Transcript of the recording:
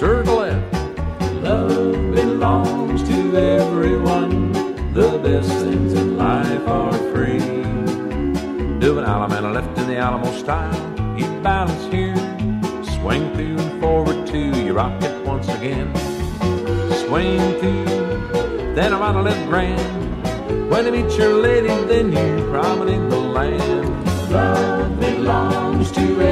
circle left. Love belongs to everyone. The best things in life are free. Do an Alamo and a left in the Alamo style. You balance here, swing through and forward two. You rock it once again. Swing through, then around a little grand. When you meet your lady, then you promenade the land. Love belongs to